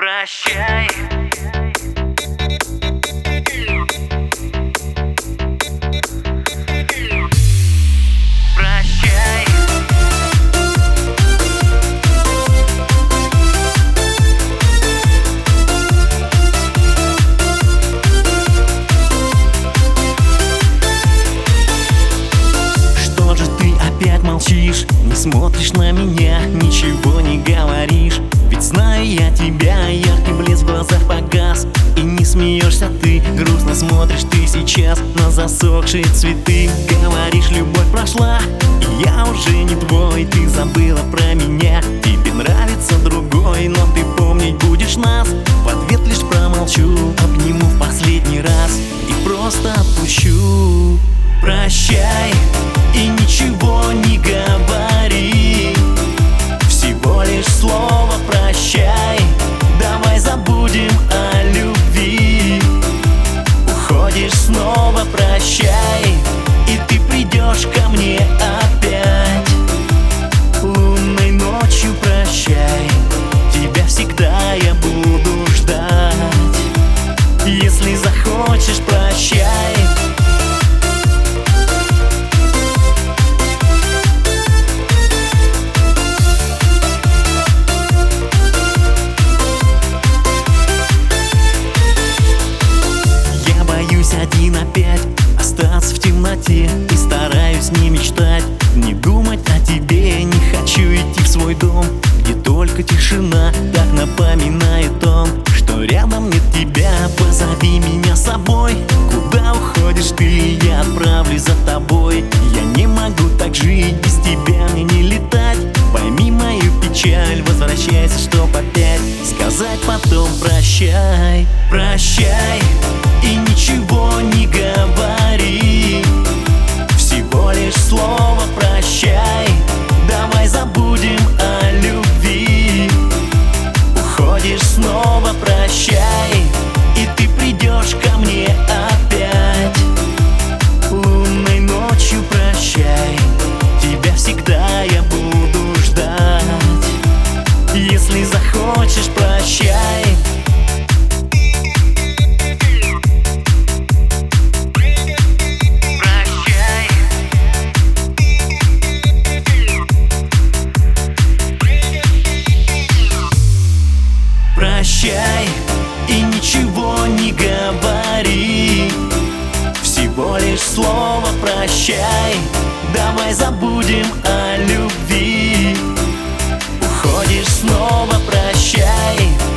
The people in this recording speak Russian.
Прощай. Прощай. Что же ты опять молчишь? Не смотришь на меня, ничего не говоришь. Ведь знаю я тебя, яркий блеск в глазах погас. И не смеешься ты, грустно смотришь ты сейчас на засохшие цветы. Говоришь, любовь прошла, и я уже не твой. Ты забыла про меня, тебе нравится другой. Но ты помнить будешь нас, в ответ лишь промолчу. Обниму в последний раз и просто отпущу. Прощай и ничего не говори, всего лишь слово прощай. Давай забудем о любви. Уходишь снова, прощай, и ты придешь ко мне опять. Лунной ночью прощай, тебя всегда я буду ждать. Если захочешь, прощай. Один опять остаться в темноте, и стараюсь не мечтать, не думать о тебе. Не хочу идти в свой дом, где только тишина. Так напоминает он, что рядом нет тебя. Позови меня с собой, куда уходишь ты, я отправлюсь за тобой. Я не могу так жить, без тебя мне не летать. Пойми мою печаль, возвращайся, чтоб опять сказать потом прощай. Прощай и ничего не говори, всего лишь слово прощай. Давай забудем о любви. Уходишь снова, прощай, и ты придешь ко мне опять. Лунной ночью прощай, тебя всегда я буду ждать. Если захочешь, прощай. Прощай и ничего не говори, всего лишь слово прощай. Давай забудем о любви. Уходишь снова, прощай.